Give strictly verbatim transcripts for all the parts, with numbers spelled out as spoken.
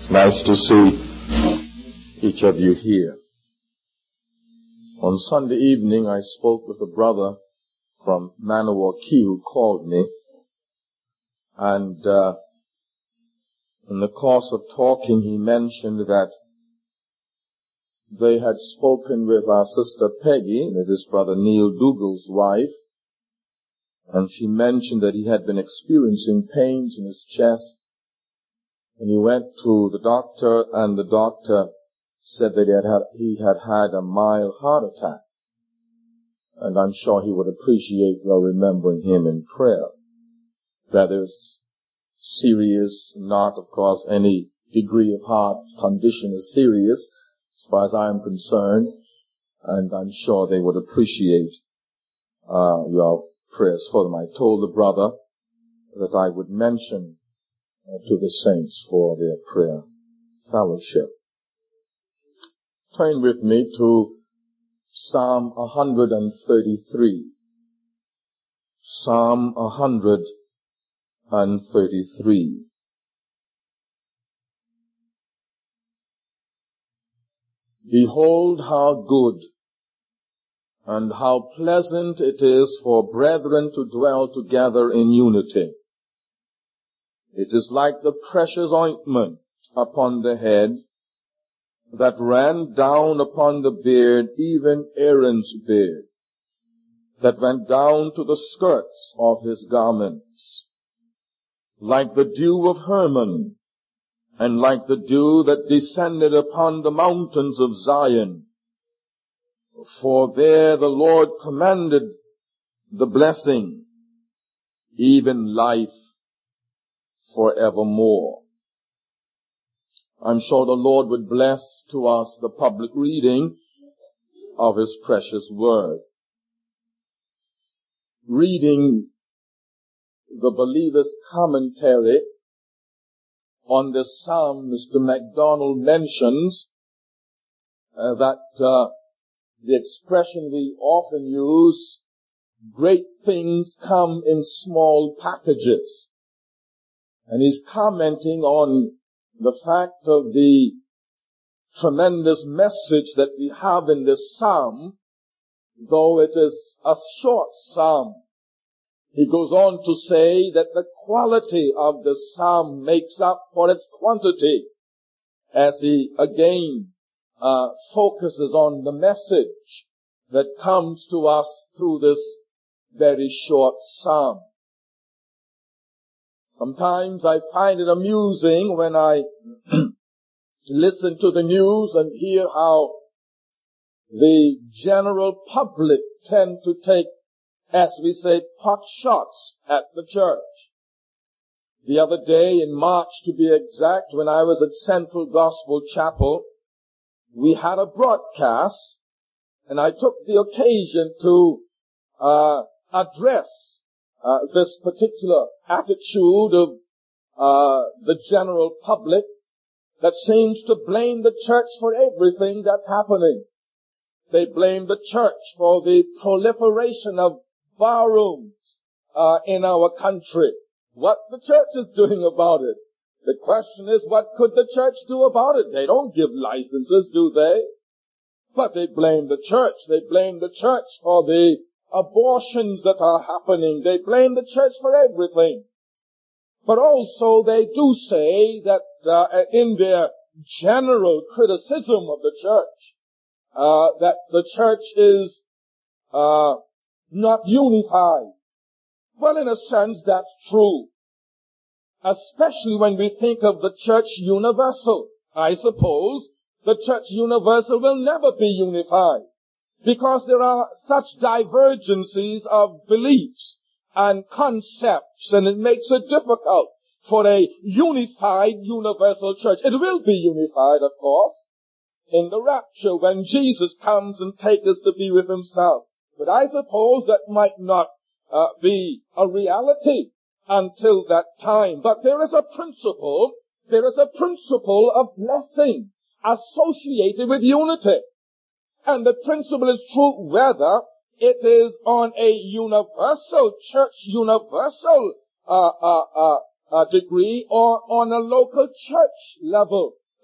It's nice to see each of you here. On Sunday evening, I spoke with a brother from Maniwaki who called me, and uh, in the course of talking, he mentioned that they had spoken with our sister Peggy, that is Brother Neil Dougal's wife, and she mentioned that he had been experiencing pains in his chest, and he went to the doctor, and the doctor said that he had had, he had had a mild heart attack. And I'm sure he would appreciate well remembering him in prayer. That is serious, not, of course, any degree of heart condition is serious, as far as I am concerned, and I'm sure they would appreciate uh, your prayers for them. I told the brother that I would mention uh, to the saints for their prayer fellowship. Turn with me to Psalm one thirty-three. Psalm one thirty-three. Behold how good and how pleasant it is for brethren to dwell together in unity. It is like the precious ointment upon the head that ran down upon the beard, even Aaron's beard, that went down to the skirts of his garments, like the dew of Hermon, and like the dew that descended upon the mountains of Zion. For there the Lord commanded the blessing, even life forevermore. I'm sure the Lord would bless to us the public reading of His precious Word. Reading the believer's commentary on this psalm, Mister MacDonald mentions uh, that uh, the expression we often use, great things come in small packages. And he's commenting on the fact of the tremendous message that we have in this psalm, though it is a short psalm. He goes on to say that the quality of the psalm makes up for its quantity, as he again uh, focuses on the message that comes to us through this very short psalm. Sometimes I find it amusing when I listen to the news and hear how the general public tend to take, as we say, pot shots at the church. The other day, in March to be exact, when I was at Central Gospel Chapel, we had a broadcast, and I took the occasion to uh address Uh, this particular attitude of uh, the general public that seems to blame the church for everything that's happening. They blame the church for the proliferation of barrooms uh, in our country. What the church is doing about it? The question is, what could the church do about it? They don't give licenses, do they? But they blame the church. They blame the church for the abortions that are happening. They blame the church for everything. But also they do say that uh, in their general criticism of the church, uh, that the church is uh, not unified. Well, in a sense, that's true. Especially when we think of the church universal. I suppose the church universal will never be unified, because there are such divergencies of beliefs and concepts, and it makes it difficult for a unified universal church. It will be unified, of course, in the rapture when Jesus comes and takes us to be with Himself. But I suppose that might not uh, be a reality until that time. But there is a principle, there is a principle of blessing associated with unity. And the principle is true whether it is on a universal, church universal uh, uh, uh, uh, degree or on a local church level.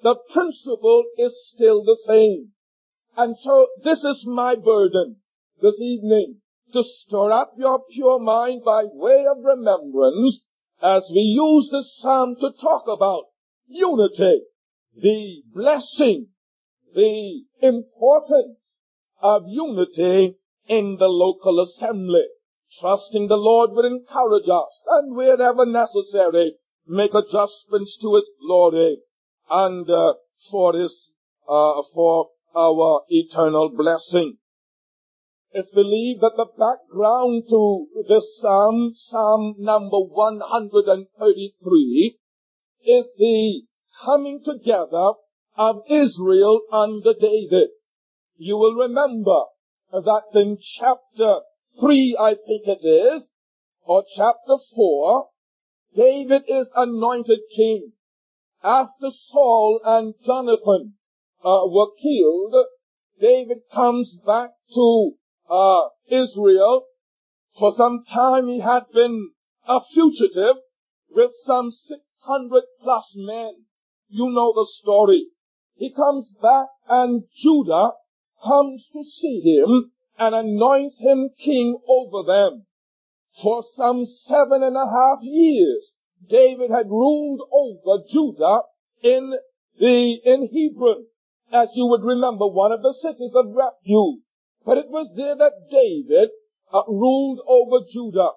the principle is still the same. And so this is my burden this evening, to stir up your pure mind by way of remembrance as we use this psalm to talk about unity, the blessing, the importance of unity in the local assembly. Trusting the Lord will encourage us, and wherever necessary, make adjustments to His glory and uh, for His, uh, for our eternal blessing. It's believed that the background to this psalm, Psalm number one hundred thirty-three, is the coming together of Israel under David. You will remember that in chapter three, I think it is, or chapter four, David is anointed king. After Saul and Jonathan uh, were killed, David comes back to uh, Israel. For some time he had been a fugitive with some six hundred plus men. You know the story. He comes back and Judah comes to see him and anoints him king over them. For some seven and a half years, David had ruled over Judah in the, in Hebron, as you would remember, one of the cities of refuge. But it was there that David uh, ruled over Judah.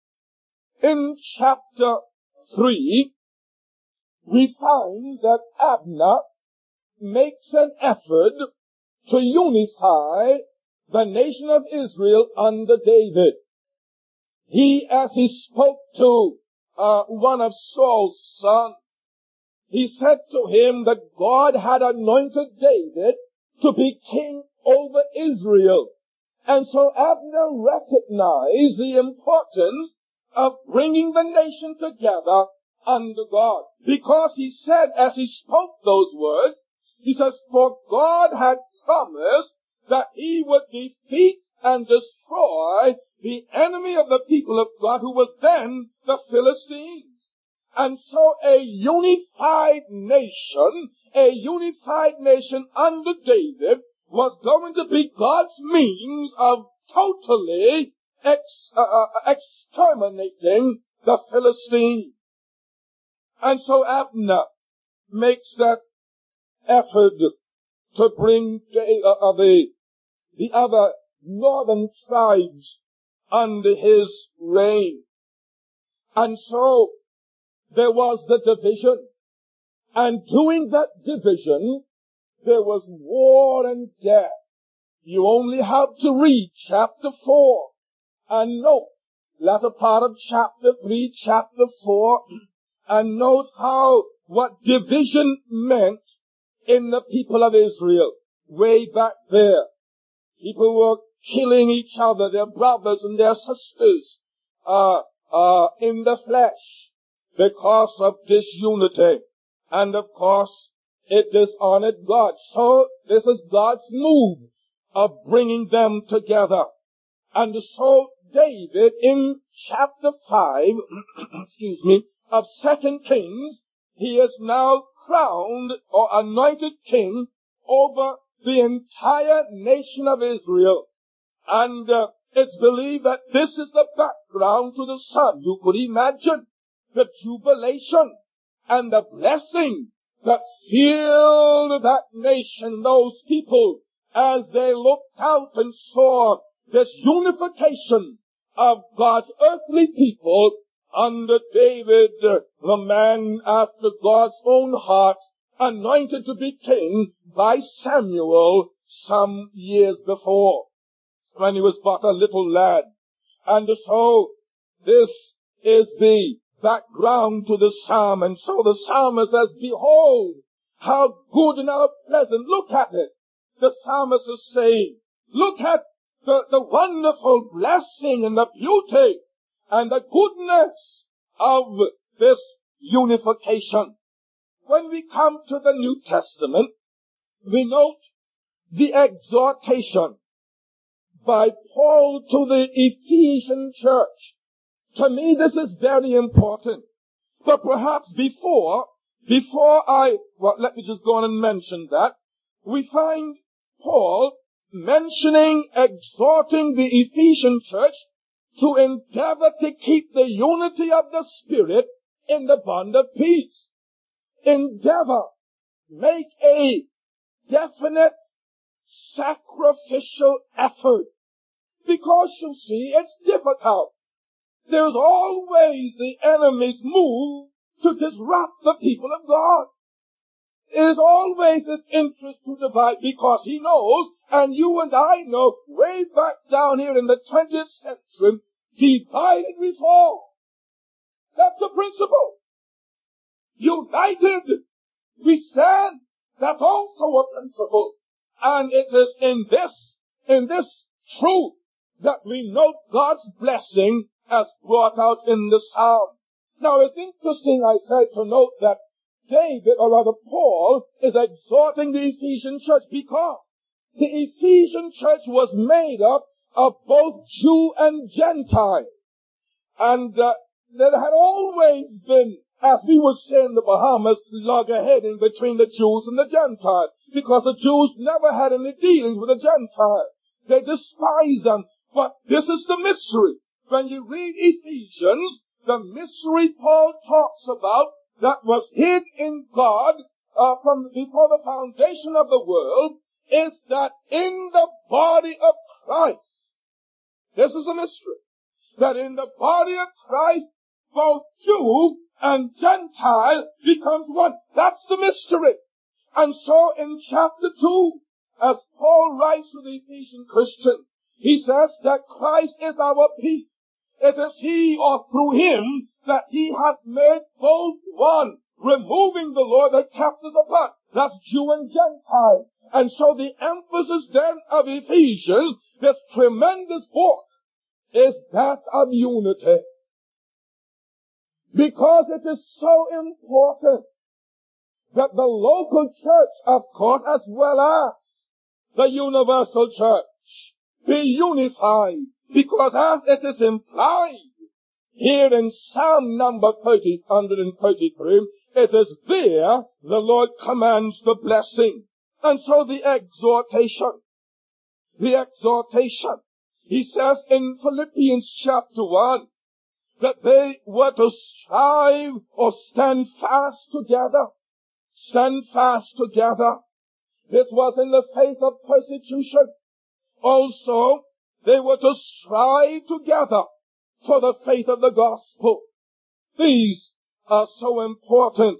In chapter three, we find that Abner makes an effort to unify the nation of Israel under David. He, as he spoke to uh, one of Saul's sons, he said to him that God had anointed David to be king over Israel. And so Abner recognized the importance of bringing the nation together under God. Because he said, as he spoke those words, he says, for God had promised that He would defeat and destroy the enemy of the people of God, who was then the Philistines. And so a unified nation, a unified nation under David was going to be God's means of totally ex, uh, uh, exterminating the Philistines. And so Abner makes that effort to bring uh, uh, the, the other northern tribes under his reign. And so there was the division. And during that division, there was war and death. You only have to read chapter four and note, latter part of chapter three, chapter four, and note how, what division meant in the people of Israel way back there. People were killing each other, their brothers and their sisters, uh, uh, in the flesh because of disunity. And of course, it dishonored God. So this is God's move of bringing them together. And so David in chapter five, excuse me, of Second Kings, he is now crowned or anointed king over the entire nation of Israel. And uh, it's believed that this is the background to the psalm. You could imagine the jubilation and the blessing that filled that nation, those people, as they looked out and saw this unification of God's earthly people under David, the man after God's own heart, anointed to be king by Samuel some years before, when he was but a little lad. And so this is the background to the psalm. And so the psalmist says, behold, how good and how pleasant. Look at it. The psalmist is saying, look at the, the wonderful blessing and the beauty and the goodness of this unification. When we come to the New Testament, we note the exhortation by Paul to the Ephesian church. To me, this is very important. But perhaps before before I, well, let me just go on and mention that, we find Paul mentioning, exhorting the Ephesian church to endeavor to keep the unity of the Spirit in the bond of peace. Endeavor. Make a definite sacrificial effort. Because you see, it's difficult. There's always the enemy's move to disrupt the people of God. It is always his interest to divide, because he knows, and you and I know, way back down here in the twentieth century, divided we fall. That's the principle. United we stand. That's also a principle. And it is in this, in this truth that we note God's blessing as brought out in the Psalm. Now it's interesting, I said, to note that David, or rather Paul, is exhorting the Ephesian church because the Ephesian church was made up of both Jew and Gentile. And uh, there had always been, as we would say in the Bahamas, loggerheading between the Jews and the Gentiles, because the Jews never had any dealings with the Gentiles. They despised them. But this is the mystery. When you read Ephesians, the mystery Paul talks about that was hid in God uh, from before the foundation of the world is that in the body of Christ, this is a mystery, that in the body of Christ, both Jew and Gentile becomes one. That's the mystery. And so in chapter two, as Paul writes to the Ephesian Christians, he says that Christ is our peace. It is he, or through him, that he hath made both one, removing the law that kept us apart. That's Jew and Gentile. And so the emphasis then of Ephesians, this tremendous book, is that of unity. Because it is so important that the local church, of course, as well as the universal church, be unified. Because as it is implied here in Psalm number thirty, one thirty-three, it is there the Lord commands the blessing. And so the exhortation, the exhortation, he says in Philippians chapter one, that they were to strive or stand fast together. Stand fast together. This was in the face of persecution. Also, they were to strive together for the faith of the gospel. These are so important.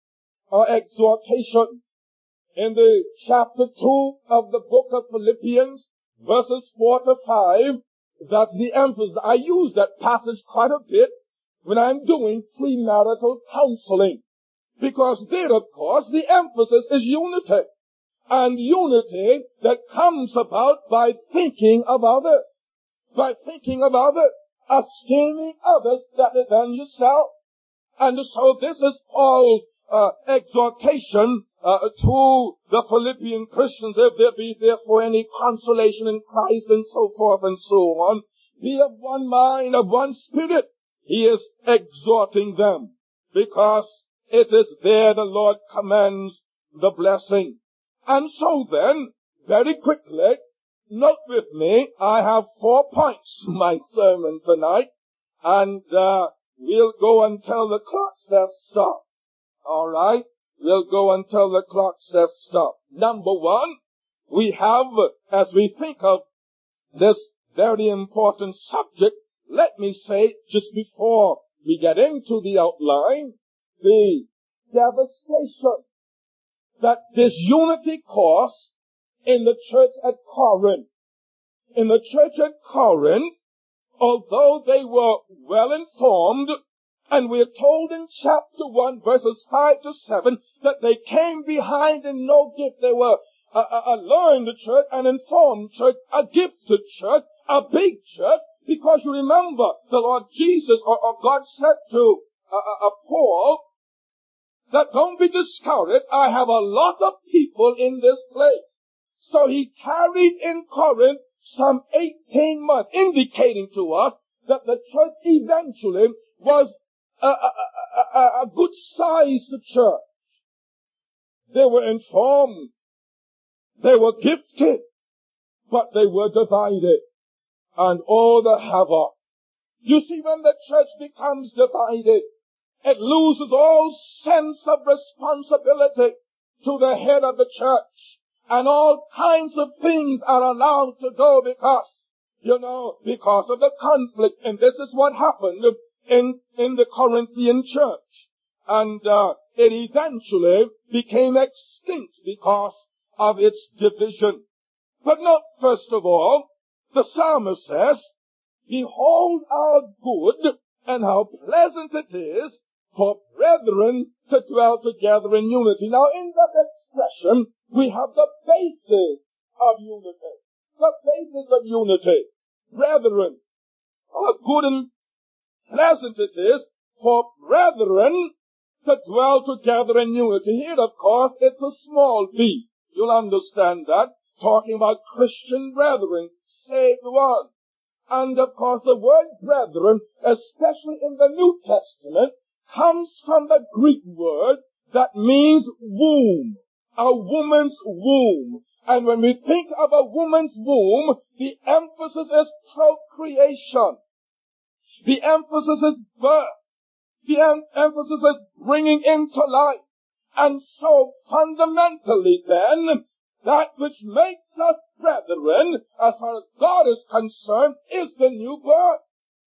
Our exhortation in the chapter two of the book of Philippians, verses four to five, that's the emphasis. I use that passage quite a bit when I'm doing premarital counseling. Because there, of course, the emphasis is unity. And unity that comes about by thinking of others. By thinking of others. Esteeming others better than yourself. And so this is Paul's uh, exhortation uh, to the Philippian Christians. If there be therefore any consolation in Christ, and so forth and so on, be of one mind, of one spirit. He is exhorting them, because it is there the Lord commands the blessing. And so then, very quickly, note with me, I have four points to my sermon tonight, and uh, we'll go until the clock says stop. All right? We'll go until the clock says stop. Number one, we have, as we think of this very important subject, let me say, just before we get into the outline, the devastation that disunity caused in the church at Corinth. In the church at Corinth, although they were well informed, and we are told in chapter one, verses five to seven, that they came behind in no gift. They were a, a, a learned church, an informed church, a gifted church, a big church, because you remember the Lord Jesus, or, or God said to uh, uh, Paul, that don't be discouraged, I have a lot of people in this place. So he tarried in Corinth some eighteen months, indicating to us that the church eventually was a, a, a, a, a good-sized church. They were informed. They were gifted. But they were divided. And oh, the havoc. You see, when the church becomes divided, it loses all sense of responsibility to the head of the church. And all kinds of things are allowed to go because, you know, because of the conflict. And this is what happened in, in the Corinthian church. And uh, it eventually became extinct because of its division. But not first of all, the psalmist says, behold how good and how pleasant it is for brethren to dwell together in unity. Now in that expression, we have the basis of unity. The basis of unity. Brethren, how good and pleasant it is for brethren to dwell together in unity. Here, of course, it's a small b. You'll understand that. Talking about Christian brethren, saved ones. And of course, the word brethren, especially in the New Testament, comes from the Greek word that means womb. A woman's womb. And when we think of a woman's womb, the emphasis is procreation. The emphasis is birth. The em- emphasis is bringing into life. And so fundamentally then, that which makes us brethren, as far as God is concerned, is the new birth.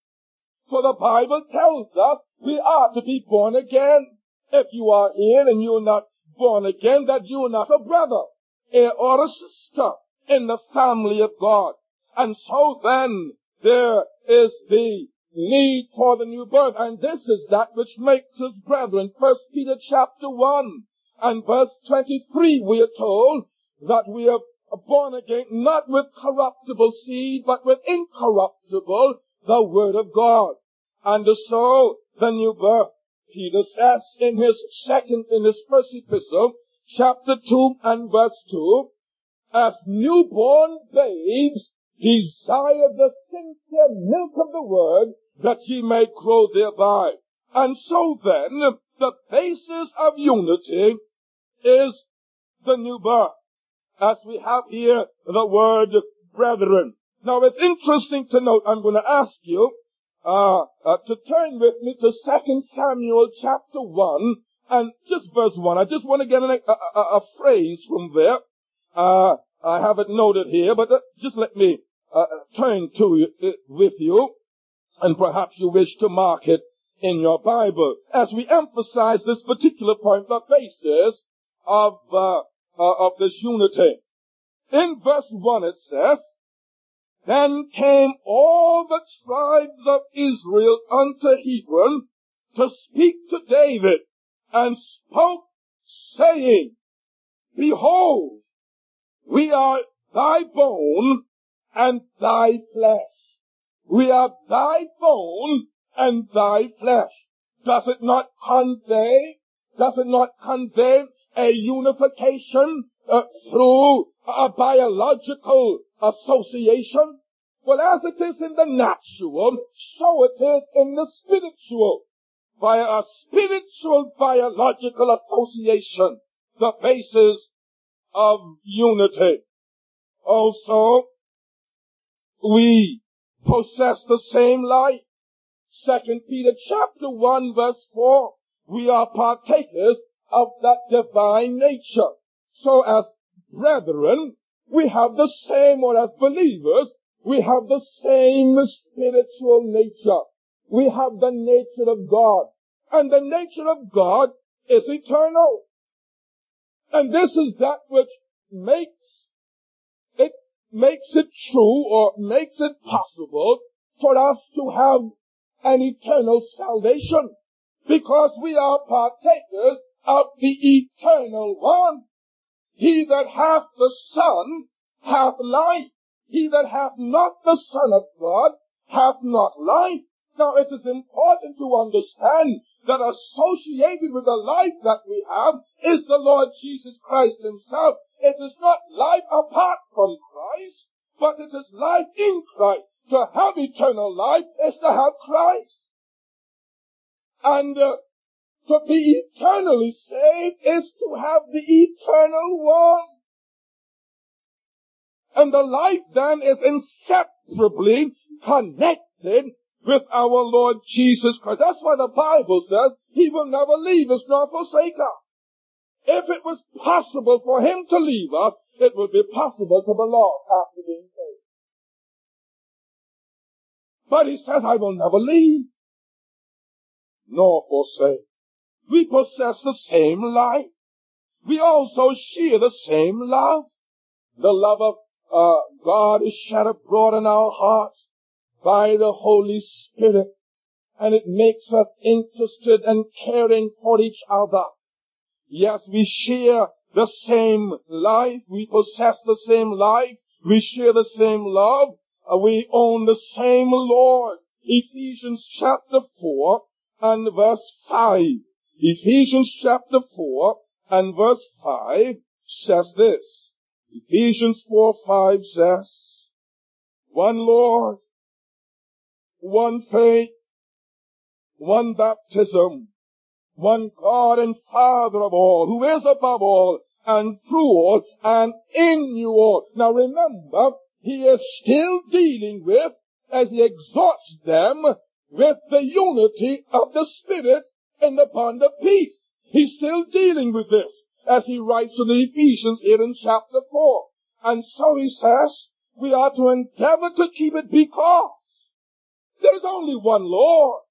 For the Bible tells us we are to be born again. If you are here and you are not born again, that you are not a brother or a sister in the family of God. And so then, there is the need for the new birth. And this is that which makes us brethren. First Peter chapter one and verse twenty-three, we are told that we are born again not with corruptible seed, but with incorruptible, the word of God. And so, the new birth, Peter says in his second, in his first epistle, chapter two and verse two, as newborn babes desire the sincere milk of the word, that ye may grow thereby. And so then, the basis of unity is the new birth. As we have here the word brethren. Now it's interesting to note, I'm going to ask you uh, uh to turn with me to Second Samuel chapter one and just verse one. I just want to get an, a, a, a phrase from there. Uh, I have it noted here, but uh, just let me uh, turn to it with you, and perhaps you wish to mark it in your Bible. As we emphasize this particular point, the basis of uh, uh, of this unity. In verse one it says, then came all the tribes of Israel unto Hebron to speak to David, and spoke, saying, behold, we are thy bone and thy flesh. We are thy bone and thy flesh. Does it not convey, does it not convey a unification uh, through a biological association? Well, as it is in the natural, so it is in the spiritual. By a spiritual biological association, the basis of unity. Also, we possess the same life. Second Peter chapter one verse four, we are partakers of that divine nature. So as brethren, we have the same, or as believers, we have the same spiritual nature. We have the nature of God. And the nature of God is eternal. And this is that which makes it, makes it true, or makes it possible for us to have an eternal salvation. Because we are partakers of the eternal one. He that hath the Son hath life. He that hath not the Son of God hath not life. Now it is important to understand that associated with the life that we have is the Lord Jesus Christ himself. It is not life apart from Christ, but it is life in Christ. To have eternal life is to have Christ. And uh, To be eternally saved is to have the eternal one. And the life then is inseparably connected with our Lord Jesus Christ. That's why the Bible says He will never leave us nor forsake us. If it was possible for Him to leave us, it would be possible to belong after being saved. But He says, I will never leave nor forsake. We possess the same life. We also share the same love. The love of uh, God is shed abroad in our hearts by the Holy Spirit, and it makes us interested and caring for each other. Yes, we share the same life. We possess the same life. We share the same love. Uh, we own the same Lord. Ephesians chapter four and verse five. Ephesians chapter four and verse five says this. Ephesians four five says, one Lord, one faith, one baptism, one God and Father of all, who is above all, and through all, and in you all. Now remember, He is still dealing with, as He exhorts them, with the unity of the Spirit in the bond of peace. He's still dealing with this, as He writes to the Ephesians here in chapter four. And so He says, we are to endeavor to keep it because there is only one Lord.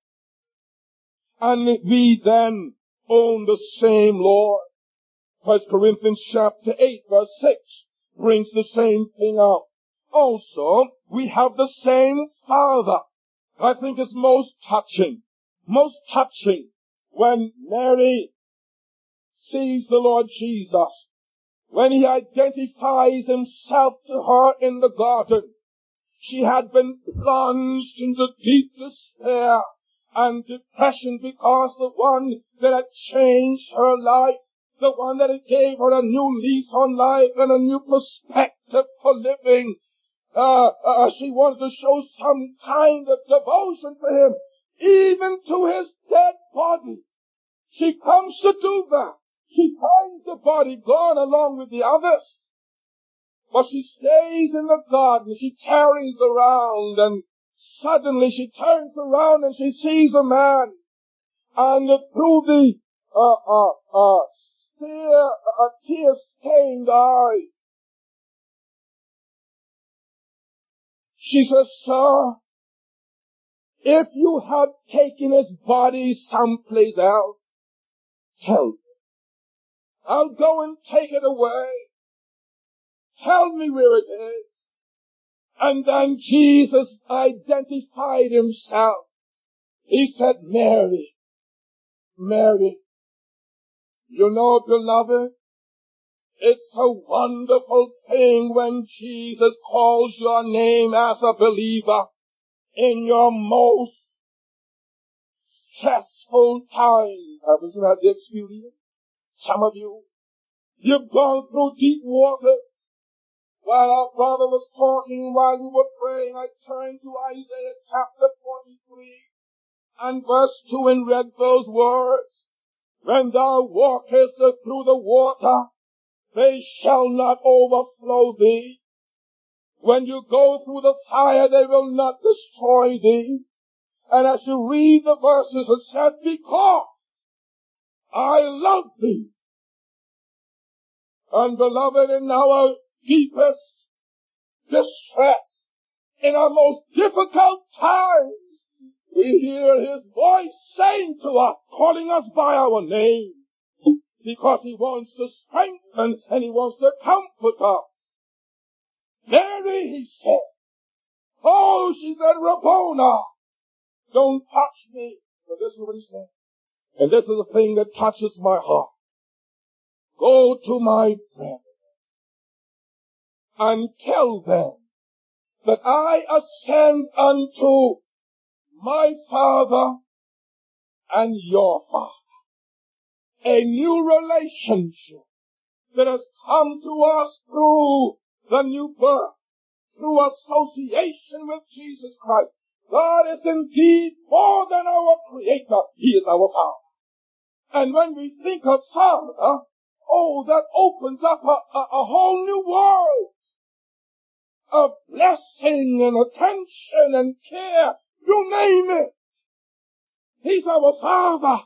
And we then own the same Lord. First Corinthians chapter eight verse six brings the same thing up. Also, we have the same Father. I think it's most touching, most touching when Mary sees the Lord Jesus, when He identifies Himself to her in the garden. She had been plunged into deep despair and depression because the one that had changed her life, the one that had gave her a new lease on life and a new perspective for living, uh, uh, she wanted to show some kind of devotion for Him, even to His dead body. She comes to do that. She finds the body gone along with the others. But she stays in the garden. She tarries around, and suddenly she turns around and she sees a man. And through the uh, uh, uh, tear, uh, tear-stained eyes, she says, Sir, if you had taken his body someplace else, tell me. I'll go and take it away. Tell me where it is. And then Jesus identified Himself. He said, Mary, Mary. You know, beloved, it's a wonderful thing when Jesus calls your name as a believer in your most stressful time. Haven't you had the experience? Some of you, you've gone through deep water. While our brother was talking, while we were praying, I turned to Isaiah chapter forty-three and verse two and read those words. When thou walkest through the water, they shall not overflow thee. When you go through the fire, they will not destroy thee. And as you read the verses, it says, because I love thee. And beloved, in our deepest distress, in our most difficult times, we hear His voice saying to us, calling us by our name, because He wants to strengthen and He wants to comfort us. Mary, He said. Oh, she said, Rabboni, don't touch me. But this is what He said. And this is the thing that touches my heart. Go to my brethren and tell them that I ascend unto my Father and your Father. A new relationship that has come to us through the new birth, through association with Jesus Christ. God is indeed more than our Creator. He is our Father. And when we think of Father, oh, that opens up a, a, a whole new world of blessing and attention and care. You name it. He's our Father.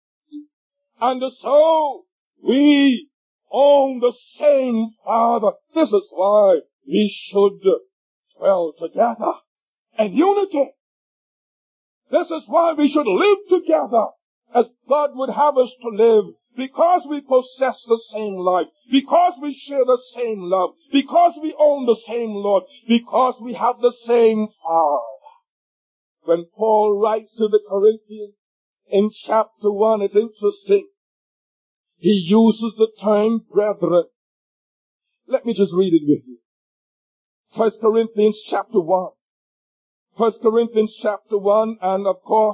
And so we own the same Father. This is why we should dwell together in unity. This is why we should live together as God would have us to live, because we possess the same life, because we share the same love, because we own the same Lord, because we have the same Father. When Paul writes to the Corinthians in chapter one, it's interesting. He uses the term brethren. Let me just read it with you. First Corinthians chapter one. First Corinthians chapter one, and of course,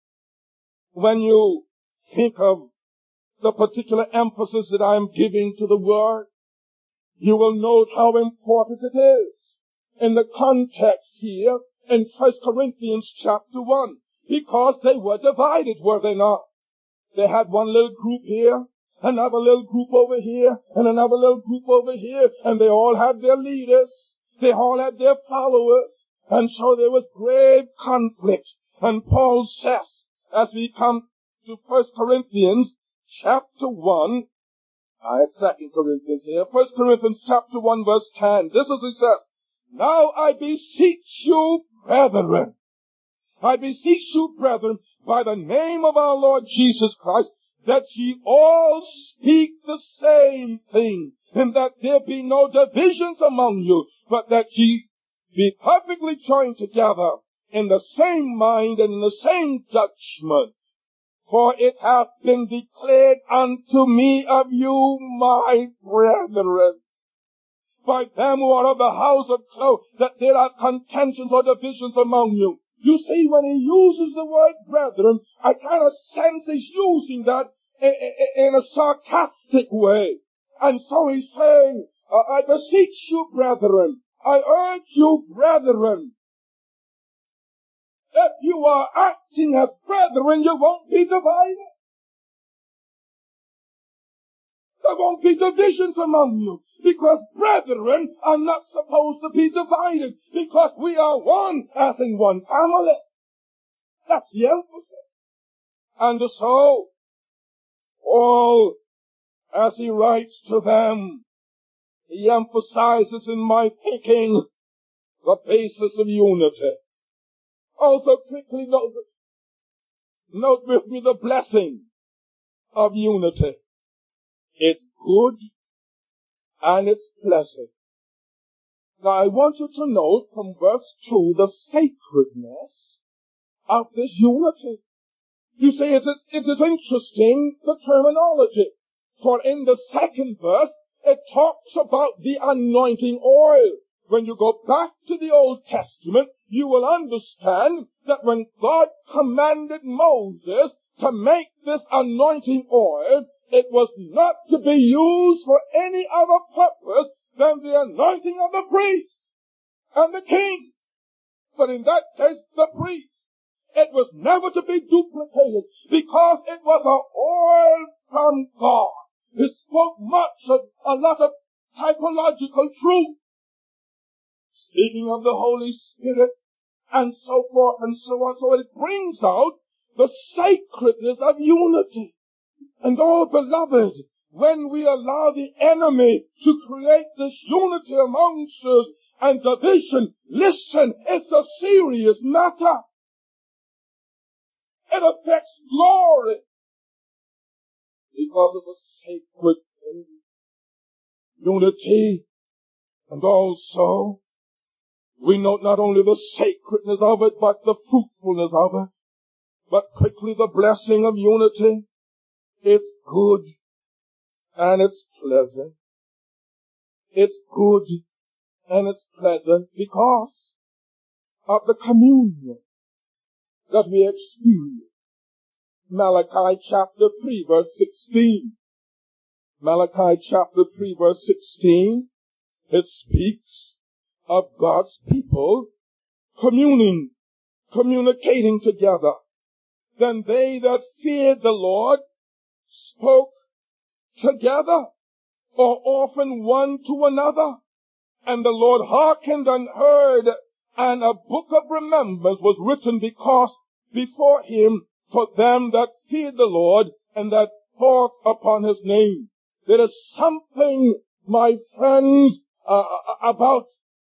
when you think of the particular emphasis that I am giving to the word, you will note how important it is in the context here in First Corinthians chapter one, because they were divided, were they not? They had one little group here, another little group over here, and another little group over here, and they all had their leaders, they all had their followers, and so there was grave conflict. And Paul says, as we come to First Corinthians chapter one, I had Second Corinthians here, First Corinthians chapter one verse ten, this is he says, now I beseech you, brethren, I beseech you, brethren, by the name of our Lord Jesus Christ, that ye all speak the same thing, and that there be no divisions among you, but that ye be perfectly joined together in the same mind and in the same judgment. For it hath been declared unto me of you, my brethren, by them who are of the house of Chloe, that there are contentions or divisions among you. You see, when he uses the word brethren, I kind of sense he's using that in a sarcastic way. And so he's saying, I beseech you, brethren, I urge you, brethren, if you are acting as brethren, you won't be divided. There won't be divisions among you, because brethren are not supposed to be divided, because we are one as in one family. That's the emphasis. And so, Paul, as he writes to them, he emphasizes in my thinking the basis of unity. Also quickly note, note with me the blessing of unity. It's good and it's pleasant. Now I want you to note from verse two the sacredness of this unity. You see, it is, it is interesting, the terminology. For in the second verse, it talks about the anointing oil. When you go back to the Old Testament, you will understand that when God commanded Moses to make this anointing oil, it was not to be used for any other purpose than the anointing of the priest and the king. But in that case, the priest. It was never to be duplicated because it was an oil from God. It spoke much of a lot of typological truth. Speaking of the Holy Spirit and so forth and so on. So it brings out the sacredness of unity. And oh, beloved, when we allow the enemy to create this unity amongst us and division, listen, it's a serious matter. It affects glory because of a sacred thing. Unity. And also, we note not only the sacredness of it, but the fruitfulness of it. But quickly the blessing of unity. It's good and it's pleasant. It's good and it's pleasant because of the communion that we experience. Malachi chapter three verse sixteen. Malachi chapter three verse sixteen. It speaks of God's people communing, communicating together. Then they that feared the Lord spoke together, or often one to another. And the Lord hearkened and heard, and a book of remembrance was written because before him for them that feared the Lord and that thought upon his name. There is something, my friends, uh, about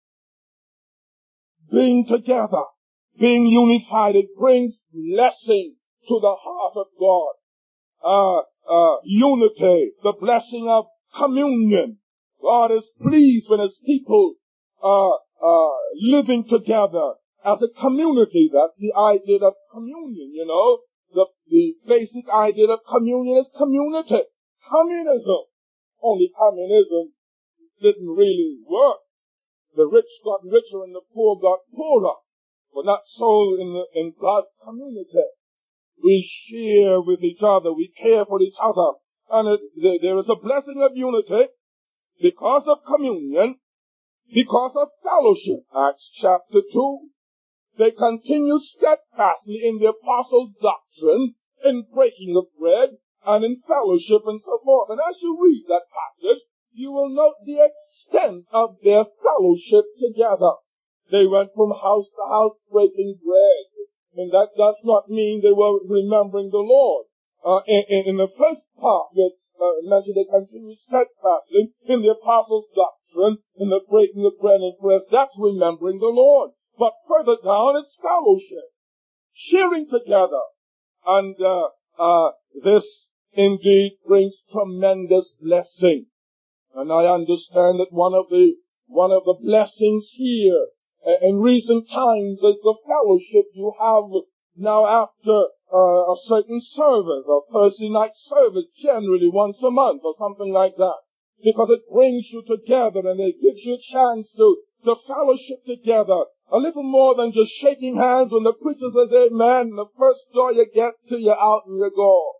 being together, being unified. It brings blessing to the heart of God. Uh, uh, unity, the blessing of communion. God is pleased when his people are uh, living together as a community. That's the idea of communion, you know. The, the basic idea of communion is community. Communism. Only communism didn't really work. The rich got richer and the poor got poorer. But not so in, the, in God's community. We share with each other. We care for each other. And it, there, there is a blessing of unity because of communion, because of fellowship. Acts chapter two. They continue steadfastly in the apostles' doctrine, in breaking of bread, and in fellowship and so forth. And as you read that passage, you will note the extent of their fellowship together. They went from house to house breaking bread. And that does not mean they were remembering the Lord. Uh, in, in the first part, that uh, mentioned they continue steadfastly in the apostles' doctrine, in the breaking of bread and prayers. That's remembering the Lord. But further down, it's fellowship, cheering together. And uh, uh, this indeed brings tremendous blessing. And I understand that one of the one of the blessings here uh, in recent times is the fellowship you have now after uh, a certain service, a Thursday night service, generally once a month or something like that. Because it brings you together and it gives you a chance to, to fellowship together. A little more than just shaking hands when the preacher says amen, and the first door you get to, you're out and you go.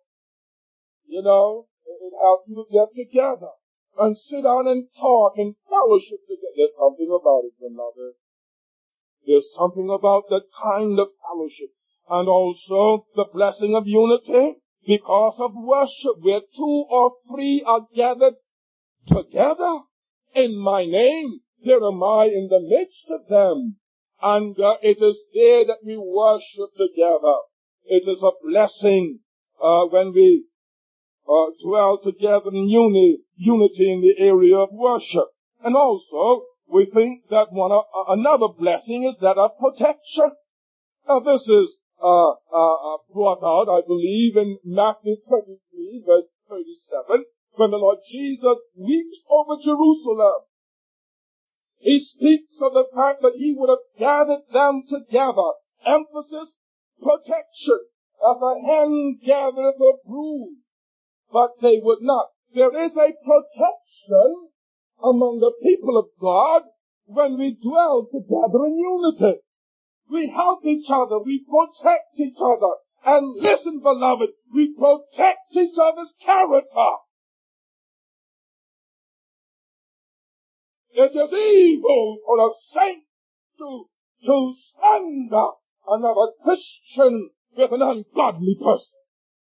You know, it helps you to get together and sit down and talk and fellowship together. There's something about it, beloved. There's something about that kind of fellowship. And also the blessing of unity because of worship, where two or three are gathered together in my name, there am I in the midst of them. And uh, it is there that we worship together. It is a blessing uh, when we uh, dwell together in uni, unity in the area of worship. And also, we think that one uh, another blessing is that of protection. Now, this is uh, uh, brought out, I believe, in Matthew twenty-three, verse thirty-seven, when the Lord Jesus weeps over Jerusalem. He speaks of the fact that he would have gathered them together. Emphasis, protection. As a hen gathereth her brood. But they would not. There is a protection among the people of God when we dwell together in unity. We help each other. We protect each other. And listen, beloved, we protect each other's character. It is evil for a saint to, to slander another Christian with an ungodly person.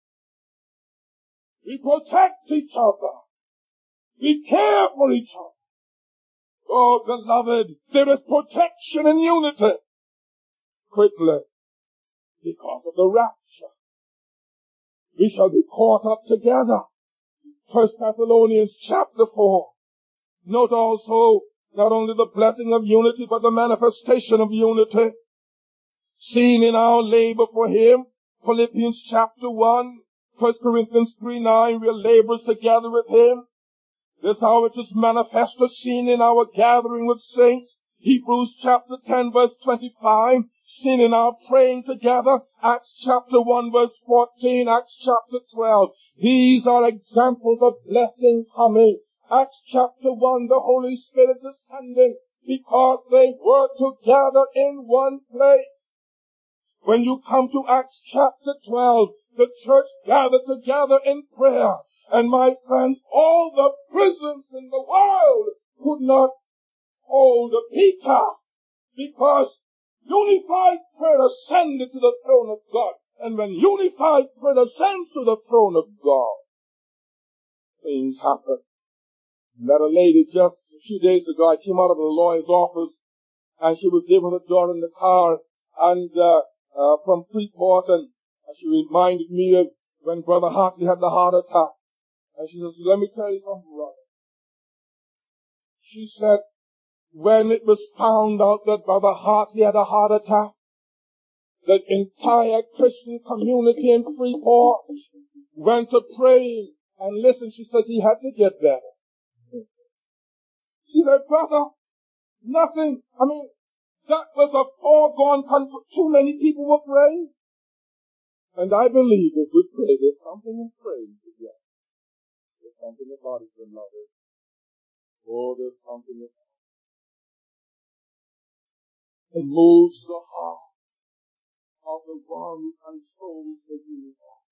We protect each other. We care for each other. Oh, beloved, there is protection in unity. Quickly, because of the rapture, we shall be caught up together. First Thessalonians chapter four. Note also not only the blessing of unity, but the manifestation of unity seen in our labor for him. Philippians chapter one, First Corinthians three nine, we are laborers together with him. This is how it is manifested, seen in our gathering with saints. Hebrews chapter ten, verse twenty-five, seen in our praying together. Acts chapter one, verse fourteen, Acts chapter twelve. These are examples of blessing coming. Acts chapter one, the Holy Spirit descending because they were together in one place. When you come to Acts chapter twelve, the church gathered together in prayer. And my friends, all the prisons in the world could not hold Peter, because unified prayer ascended to the throne of God. And when unified prayer ascends to the throne of God, things happen. Met a lady just a few days ago. I came out of the lawyer's office, and she was giving the door in the car, and uh, uh from Freeport, and she reminded me of when Brother Hartley had the heart attack. And she says, let me tell you something, brother. She said, when it was found out that Brother Hartley had a heart attack, the entire Christian community in Freeport went to praying. And listen, she said he had to get better. She said, brother, nothing. I mean, that was a foregone conclusion. Too many people were praying. And I believe if we pray, there's something in praying together. There's something about it, beloved. Oh, there's something about it. It moves the heart of the one who controls the universe.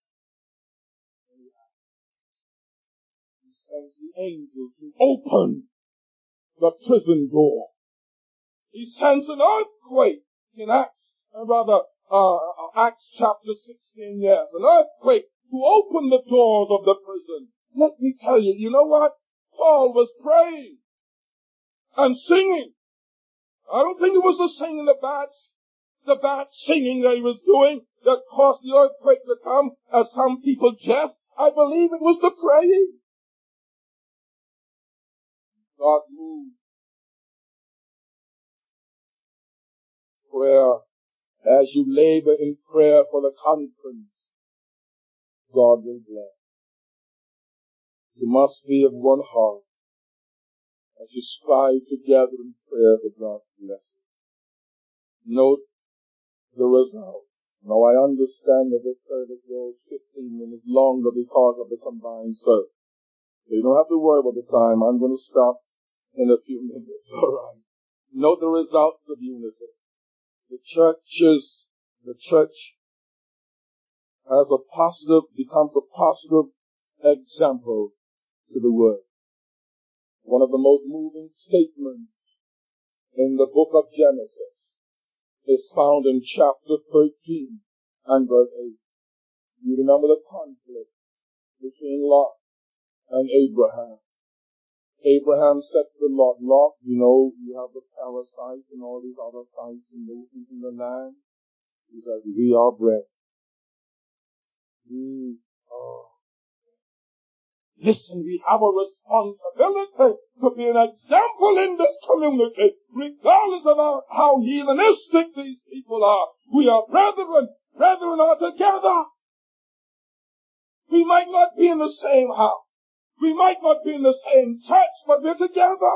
He sends the angel to open the prison door. He sends an earthquake in Acts, uh, rather, uh, Acts chapter sixteen, yes, an earthquake to open the doors of the prison. Let me tell you, you know what? Paul was praying and singing. I don't think it was the singing, the bad, the bad singing that he was doing that caused the earthquake to come, as some people jest. I believe it was the praying. God moved. Prayer. As you labor in prayer for the conference, God will bless. You must be of one heart as you strive together in prayer for God's blessing. Note the results. Now I understand that this service goes fifteen minutes longer because of the combined service. So you don't have to worry about the time. I'm going to stop in a few minutes. All right. Note the results of unity. The churches, the church has a positive, becomes a positive example to the world. One of the most moving statements in the book of Genesis is found in chapter thirteen and verse eight. You remember the conflict between Lot and Abraham. Abraham said to Lot, Lot, you know, you have the parasites and all these other sites and movements in the land. He said, we are bread. We are. Listen, we have a responsibility to be an example in this community, regardless of how heathenistic these people are. We are brethren. Brethren are together. We might not be in the same house. We might not be in the same church, but we're together.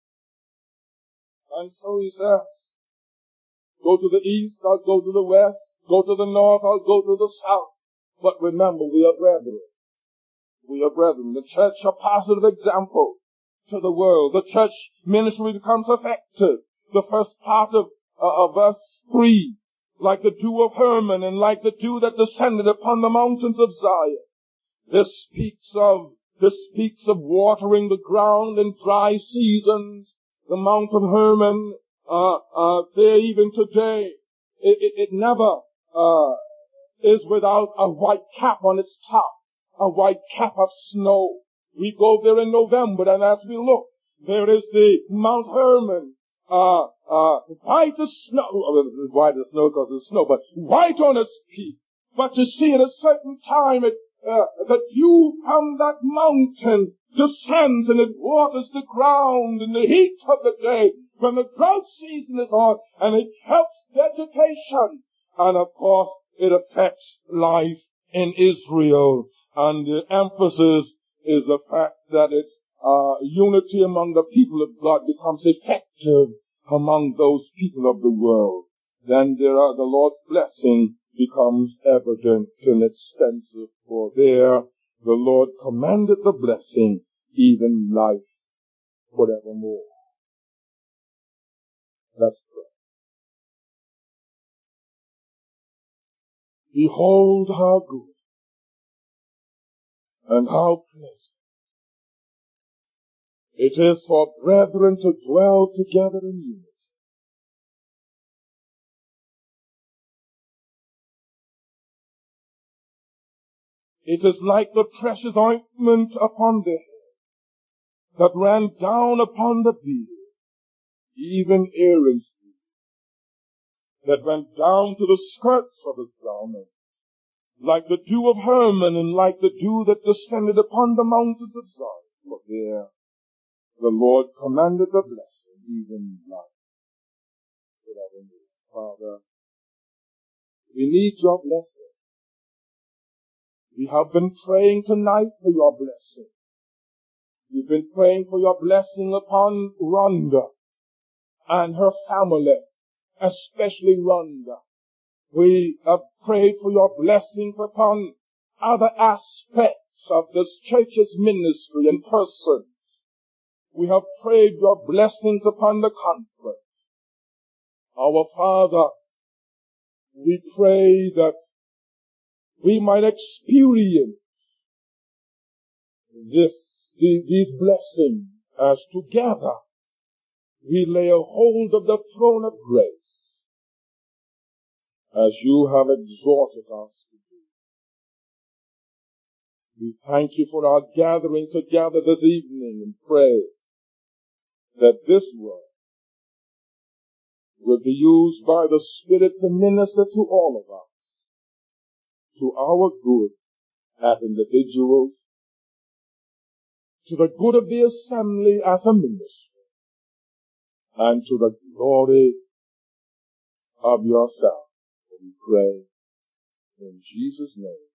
And so he says, go to the east, I'll go to the west. Go to the north, I'll go to the south. But remember, we are brethren. We are brethren. The church a positive example to the world. The church ministry becomes effective. The first part of, uh, of verse three, like the dew of Hermon and like the dew that descended upon the mountains of Zion. This speaks of, this speaks of watering the ground in dry seasons. The Mount of Hermon, uh, uh, there even today, it, it, it never, uh, is without a white cap on its top. A white cap of snow. We go there in November, and as we look, there is the Mount Hermon, uh, uh, white as snow. Well, this is white as snow because it's snow, but white on its peak. But to see at a certain time, it, uh, the dew from that mountain descends and it waters the ground in the heat of the day when the drought season is on, and it helps vegetation. And of course, it affects life in Israel. And the emphasis is the fact that it, uh, unity among the people of God becomes effective among those people of the world. Then there are, the Lord's blessing becomes evident and extensive. For there, the Lord commanded the blessing, even life forevermore. Let's pray. Behold how good and how pleasant it is for brethren to dwell together in unity. It is like the precious ointment upon the head, that ran down upon the beard, even Aaron's beard, that went down to the skirts of his garment, like the dew of Hermon, and like the dew that descended upon the mountains of Zion. For there the Lord commanded the blessing, even like Father, we need your blessing. We have been praying tonight for your blessing. We've been praying for your blessing upon Rhonda and her family, especially Rhonda. We have prayed for your blessings upon other aspects of this church's ministry and persons. We have prayed your blessings upon the conference. Our Father, we pray that we might experience this, the, these blessings as together we lay a hold of the throne of grace as you have exhorted us to do. We thank you for our gathering together this evening and pray that this word will be used by the Spirit to minister to all of us, to our good as individuals, to the good of the assembly as a ministry, and to the glory of yourself. We pray in Jesus' name.